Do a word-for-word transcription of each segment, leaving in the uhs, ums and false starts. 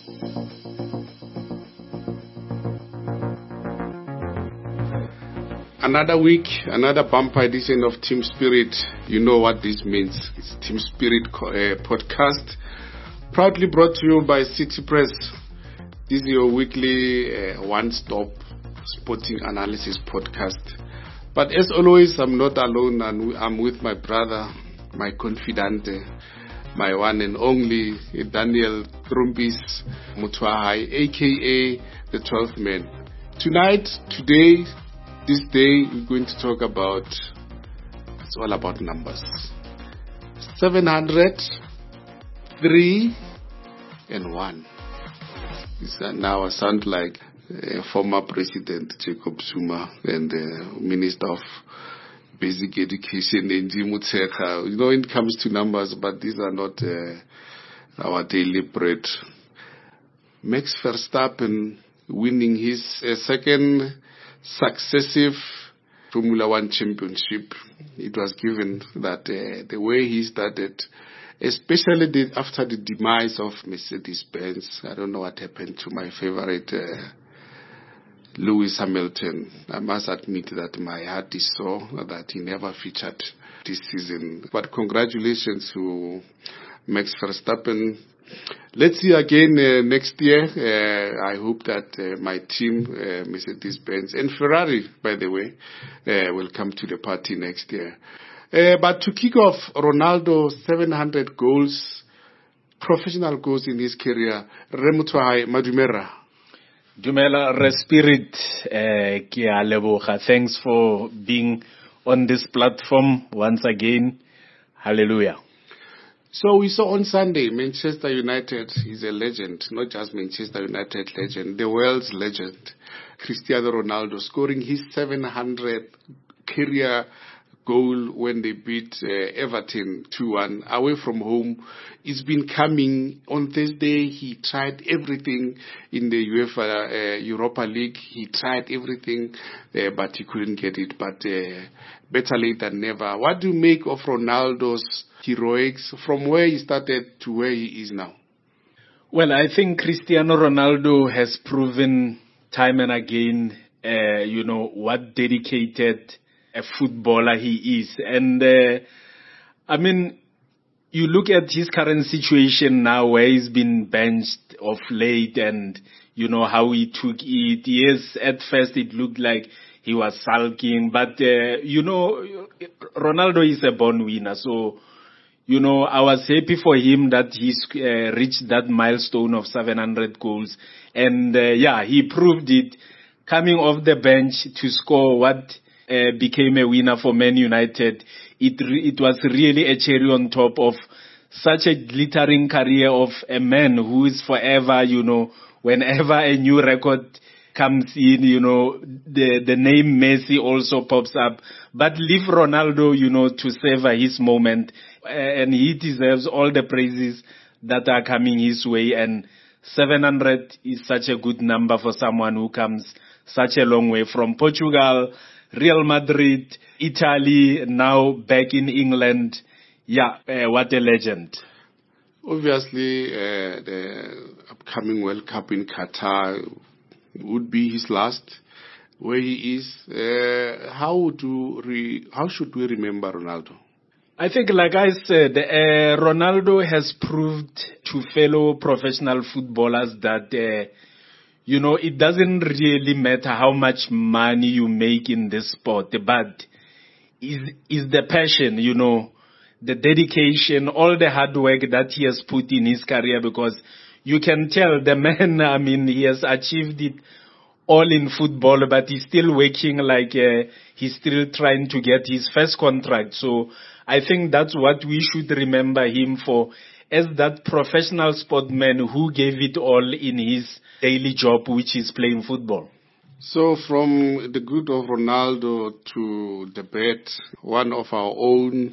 Another week, another bumper edition of Team Spirit. You know what this means. It's Team Spirit uh, podcast, proudly brought to you by City Press. This is your weekly uh, one-stop sporting analysis podcast. But as always, I'm not alone, and I'm with my brother, my confidante, my one and only Daniel Trumpis Mutwahai, aka the twelfth man. Tonight, today, this day, we're going to talk about, it's all about numbers. seven hundred, three, and one. This now I sound like uh, former President Jacob Zuma and uh, Minister of Basic Education, Angie Motshekga. You know, when it comes to numbers, but these are not uh, our daily bread. Max Verstappen winning his uh, second successive Formula One championship. It was given that uh, the way he started, especially the, after the demise of Mercedes-Benz, I don't know what happened to my favorite uh, Lewis Hamilton. I must admit that my heart is sore that he never featured this season. But congratulations to Max Verstappen. Let's see again uh, next year. Uh, I hope that uh, my team, uh, Mercedes-Benz and Ferrari, by the way, uh, will come to the party next year. Uh, but to kick off, Ronaldo, seven hundred goals, professional goals in his career. Remutwahai Madumera. Dumela Respirit, Kia Lebocha. Thanks for being on this platform once again. Hallelujah. So we saw on Sunday, Manchester United is a legend, not just Manchester United legend, the world's legend, Cristiano Ronaldo, scoring his seven hundred career goal when they beat uh, Everton two one away from home. It's been coming. On Thursday, he tried everything in the UEFA uh, Europa League. He tried everything, uh, but he couldn't get it. But uh, better late than never. What do you make of Ronaldo's heroics from where he started to where he is now? Well, I think Cristiano Ronaldo has proven time and again, uh, you know, what dedicated a footballer he is. And, uh, I mean, you look at his current situation now where he's been benched of late and, you know, how he took it. Yes, at first it looked like he was sulking, but, uh, you know, Ronaldo is a born winner. So, you know, I was happy for him that he's uh, reached that milestone of seven hundred goals. And, uh, yeah, he proved it coming off the bench to score what Uh, became a winner for Man United. It re- it was really a cherry on top of such a glittering career of a man who is forever, you know, whenever a new record comes in, you know, the, the name Messi also pops up. But leave Ronaldo, you know, to savor his moment. Uh, and he deserves all the praises that are coming his way. And seven hundred is such a good number for someone who comes such a long way from Portugal, Real Madrid, Italy, now back in England. Yeah, uh, what a legend. Obviously, uh, the upcoming World Cup in Qatar would be his last where he is. Uh, how do re- how should we remember Ronaldo? I think, like I said, uh, Ronaldo has proved to fellow professional footballers that uh, you know, it doesn't really matter how much money you make in this sport, but is is the passion, you know, the dedication, all the hard work that he has put in his career, because you can tell the man, I mean, he has achieved it all in football, but he's still working like uh, he's still trying to get his first contract. So I think that's what we should remember him for, as that professional sportsman who gave it all in his daily job, which is playing football. So from the good of Ronaldo to the bad, one of our own,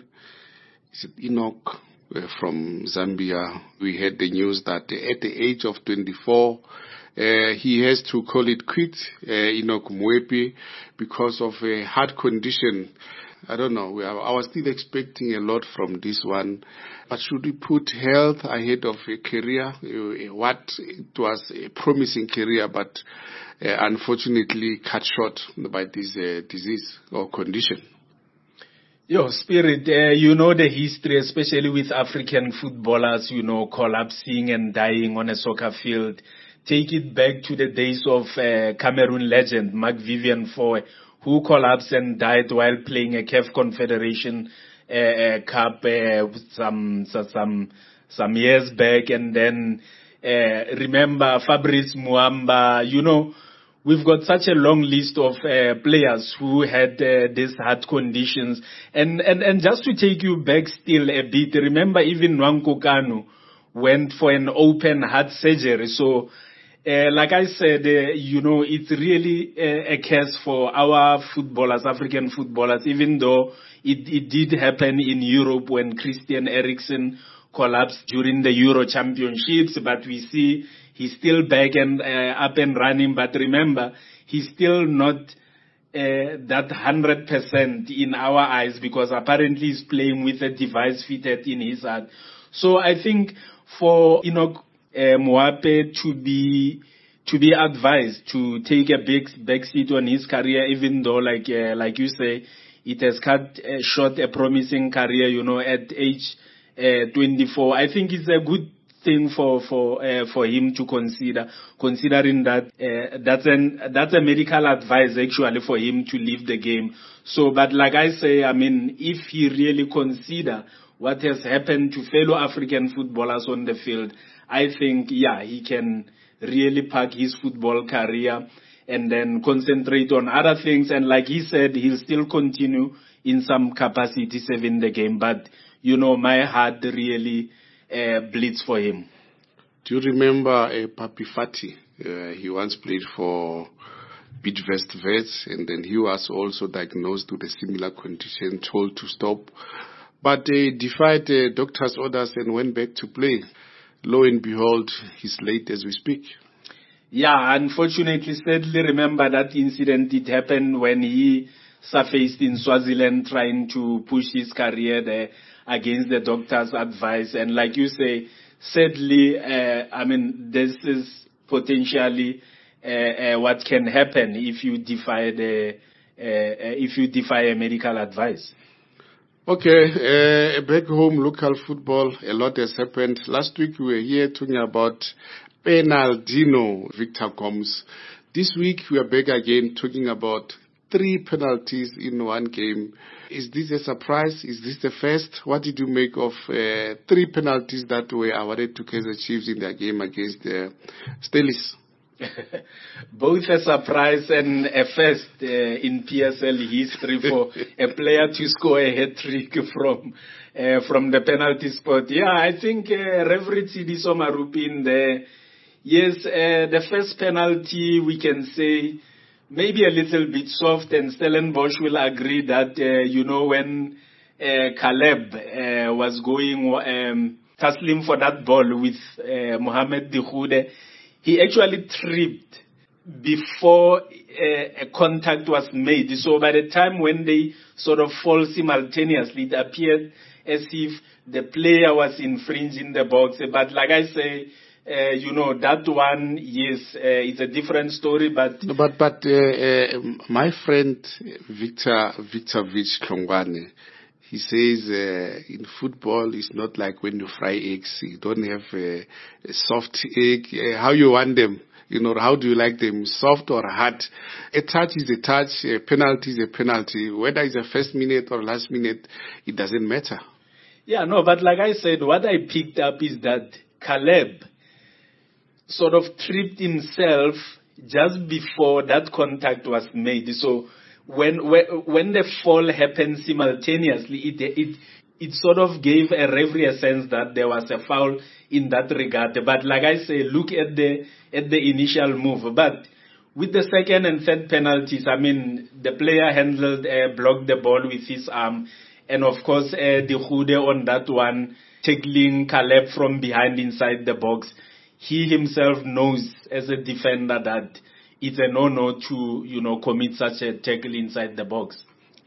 is it Enoch uh, from Zambia. We had the news that at the age of twenty-four, uh, he has to call it quits, uh, Enoch Mwepi, because of a heart condition. I don't know. We are, I was still expecting a lot from this one. But should we put health ahead of a career? Uh, What it was a promising career, but uh, unfortunately cut short by this uh, disease or condition. Yo, Spirit, uh, you know the history, especially with African footballers, you know, collapsing and dying on a soccer field. Take it back to the days of uh, Cameroon legend, Mark Vivian Foy, who collapsed and died while playing a C A F Confederation uh, uh, Cup uh, some, some, some years back. And then, uh, remember Fabrice Muamba, you know, we've got such a long list of uh, players who had uh, these heart conditions. And, and, and just to take you back still a bit, remember even Nwankwo Kanu went for an open heart surgery. So, uh, like I said, uh, you know, it's really uh, a case for our footballers, African footballers, even though it, it did happen in Europe when Christian Eriksen collapsed during the Euro Championships, but we see he's still back and uh, up and running. But remember, he's still not uh, that one hundred percent in our eyes, because apparently he's playing with a device fitted in his heart. So I think for Enoch uh, Mwape to be to be advised to take a big back seat on his career, even though, like uh, like you say, it has cut uh, short a promising career, you know, at age uh, twenty-four. I think it's a good thing for for uh, for him to consider, considering that uh, that's an that's a medical advice actually for him to leave the game. So, but like I say, I mean, if he really consider what has happened to fellow African footballers on the field, I think, yeah, he can really park his football career and then concentrate on other things. And like he said, he'll still continue in some capacity serving the game. But, you know, my heart really uh, bleeds for him. Do you remember uh, Papi Fati? Uh, he once played for Bidvest Vets, and then he was also diagnosed with a similar condition, told to stop. But they defied uh, doctors' orders and went back to play. Lo and behold, he's late as we speak. Yeah, unfortunately, sadly, remember that incident. It happened when he surfaced in Swaziland trying to push his career there against the doctor's advice. And like you say, sadly, uh, I mean, this is potentially uh, uh, what can happen if you defy the uh, uh, if you defy a medical advice. Okay, uh, back home, local football, a lot has happened. Last week we were here talking about Penaldino, Victor Gomes. This week we are back again talking about three penalties in one game. Is this a surprise? Is this the first? What did you make of uh, three penalties that were awarded to Kaizer Chiefs in their game against the uh, Steelers? Both a surprise and a first uh, in P S L history for a player to score a hat-trick from uh, from the penalty spot. Yeah, I think uh, Reverend Sidiso Marupin there. Yes, uh, the first penalty we can say maybe a little bit soft, and Stellenbosch will agree that, uh, you know, when uh, Caleb uh, was going um, tussling for that ball with uh, Mohamed Dikhude, he actually tripped before uh, a contact was made. So by the time when they sort of fall simultaneously, it appeared as if the player was infringing the box. But like I say, uh, you know, that one, yes, uh, it's a different story. But but but uh, uh, my friend Victor Victor Vich Klongwane, he says uh, in football it's not like when you fry eggs. You don't have a, a soft egg. Uh, how you want them? You know, how do you like them? Soft or hard? A touch is a touch. A penalty is a penalty. Whether it's the first minute or last minute, it doesn't matter. Yeah, no, but like I said, what I picked up is that Caleb sort of tripped himself just before that contact was made. So when when, when the fall happened simultaneously, it it it sort of gave a referee a sense that there was a foul in that regard. But like I say, look at the at the initial move. But with the second and third penalties, I mean, the player handled, uh, blocked the ball with his arm. And of course, uh, Dikhude on that one, tackling Caleb from behind inside the box. He himself knows as a defender that it's a no-no to, you know, commit such a tackle inside the box.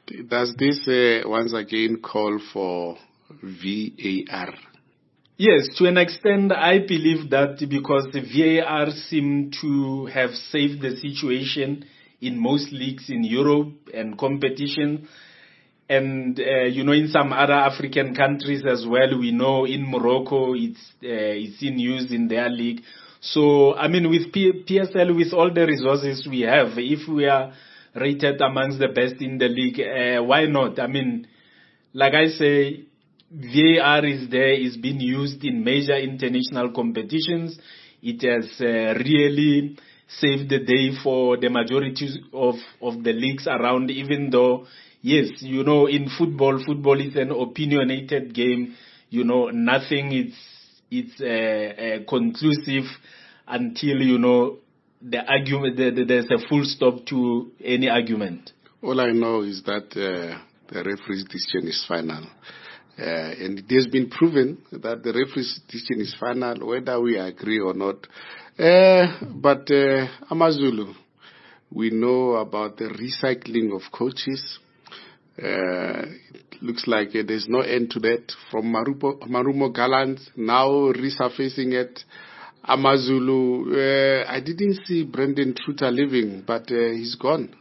Does this uh, once again call for V A R? Yes, to an extent, I believe that because the V A R seem to have saved the situation in most leagues in Europe and competition. And, uh, you know, in some other African countries as well, we know in Morocco, it's, uh, it's in use in their league. So, I mean, with P- PSL, with all the resources we have, if we are rated amongst the best in the league, uh, why not? I mean, like I say, V A R is there, is being used in major international competitions. It has uh, really saved the day for the majority of, of the leagues around, even though, yes, you know, in football, football is an opinionated game. You know, nothing is it's uh, uh, conclusive until, you know, the argument, the, the, there's a full stop to any argument. All I know is that uh, the referee's decision is final. Uh, and it has been proven that the referee's decision is final, whether we agree or not. Uh, but uh, Amazulu, we know about the recycling of coaches. Uh, it looks like uh, there's no end to that. From Marumo, Marumo Gallant, now resurfacing it. Amazulu, uh, I didn't see Brendan Truter leaving, but uh, he's gone.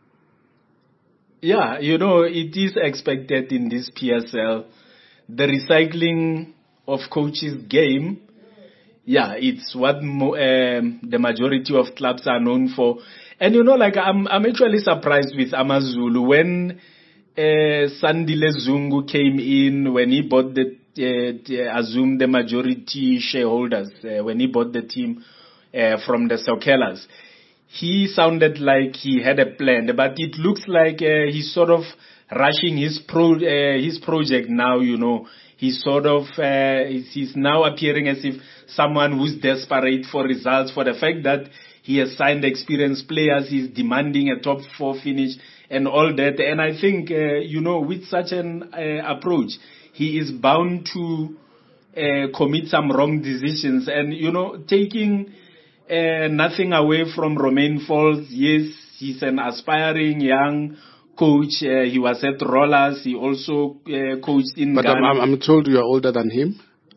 Yeah, you know, it is expected in this P S L. The recycling of coaches game, yeah, it's what mo- um, the majority of clubs are known for. And you know, like I'm, I'm actually surprised with Amazulu when uh, Sandile Zungu came in, when he bought the, uh, the assumed the majority shareholders, uh, when he bought the team uh, from the Sokelas. He sounded like he had a plan, but it looks like uh, he's sort of rushing his pro uh, his project now. You know, he's sort of uh, he's now appearing as if someone who's desperate for results. For the fact that he has signed experienced players, he's demanding a top four finish and all that. And I think uh, you know, with such an uh, approach, he is bound to uh, commit some wrong decisions. And you know, taking Uh, nothing away from Romain Folz. Yes, he's an aspiring young coach. Uh, he was at Rollers. He also uh, coached in But Ghana. I'm, I'm told you are older than him.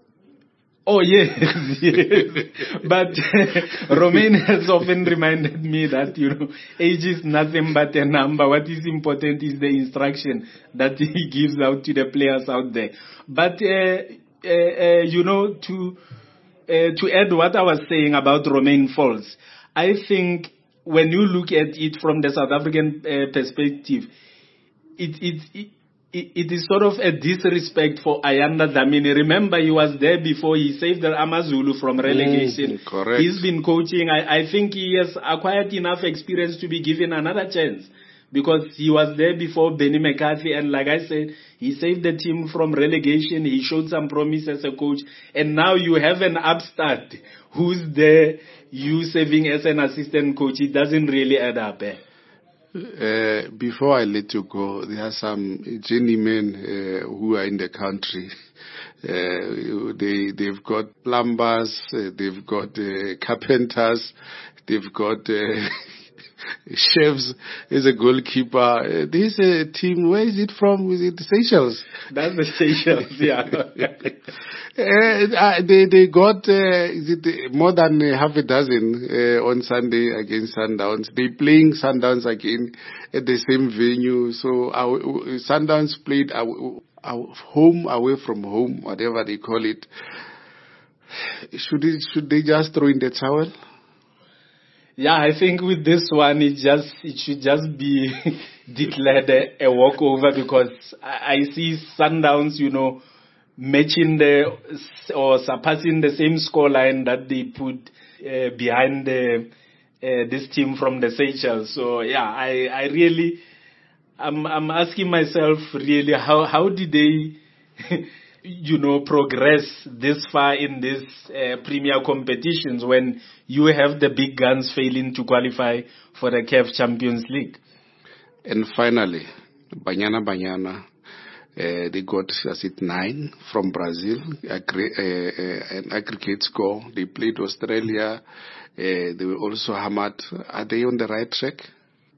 Oh, yes, yes. But uh, Romain has often reminded me that, you know, age is nothing but a number. What is important is the instruction that he gives out to the players out there. But, uh, uh, uh, you know, to... Uh, to add what I was saying about Romain Folz, I think when you look at it from the South African uh, perspective, it, it, it, it is sort of a disrespect for Ayanda Dlamini. Remember, he was there before. He saved the Amazulu from relegation. Mm, correct. He's been coaching. I, I think he has acquired enough experience to be given another chance, because he was there before Benny McCarthy, and like I said, he saved the team from relegation. He showed some promise as a coach, and now you have an upstart who's there, you serving as an assistant coach. It doesn't really add up. Eh? Uh, before I let you go, there are some journeymen uh, who are in the country. Uh, they, they've got plumbers, uh, they've got uh, carpenters, they've got... Uh, chefs, is a goalkeeper. Uh, this uh, team, where is it from? Is it the Seychelles? That's the Seychelles, yeah. uh, they they got uh, is it more than uh, half a dozen uh, on Sunday against Sundowns. They playing Sundowns again at the same venue. So our, Sundowns played our, our home away from home, whatever they call it. Should it, should they just throw in the towel? Yeah, I think with this one, it just it should just be declared a, a walkover, because I, I see Sundowns, you know, matching the or surpassing the same scoreline that they put uh, behind the uh, this team from the Seychelles. So yeah, I I really I'm I'm asking myself really how how did they you know, progress this far in these uh, premier competitions when you have the big guns failing to qualify for the C A F Champions League. And finally, Banyana Banyana, uh, they got, as it nine from Brazil, aggre- uh, uh, an aggregate score. They played Australia. Uh, they were also hammered. Are they on the right track?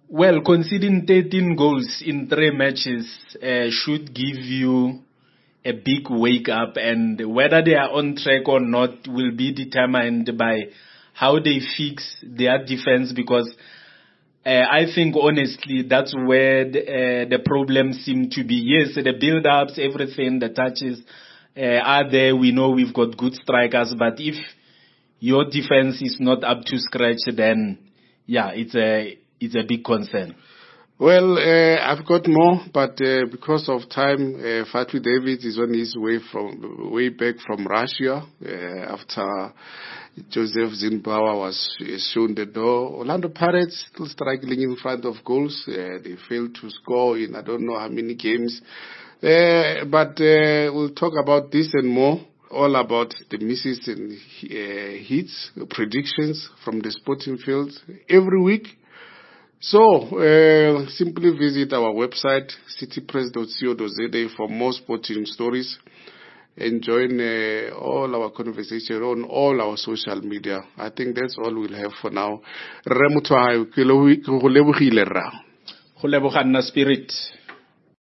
Well, conceding thirteen goals in three matches uh, should give you a big wake up, and whether they are on track or not will be determined by how they fix their defense, because uh, I think honestly that's where the, uh, the problems seem to be. Yes, the build-ups, everything, the touches uh, are there. We know we've got good strikers, but if your defense is not up to scratch, then yeah, it's a it's a big concern. Well, uh, I've got more, but uh, because of time, uh, Fatu Davids is on his way from way back from Russia uh, after Joseph Zimbabwe was shown the door. Orlando Pirates still struggling in front of goals. Uh, they failed to score in I don't know how many games. Uh, but uh, we'll talk about this and more, all about the misses and uh, hits, predictions from the sporting fields every week. So, uh, simply visit our website, city press dot co dot za, for more sporting stories, and join uh, all our conversation on all our social media. I think that's all we'll have for now. Re motho wa hae, ke lebohile rra. Go leboga nna Spirit.